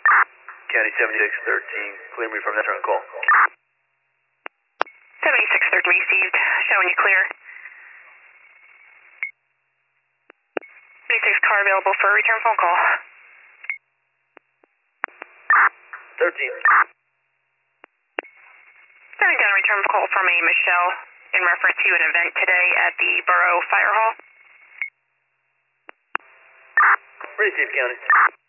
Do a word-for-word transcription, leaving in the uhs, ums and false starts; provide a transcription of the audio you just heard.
County seventy-six thirteen, clear me from that on call. seventy-six thirteen received, showing you clear. seventy-six car available for a return phone call. thirteen. Sending down a return call from a Michelle in reference to an event today at the Borough Fire Hall. Received, County.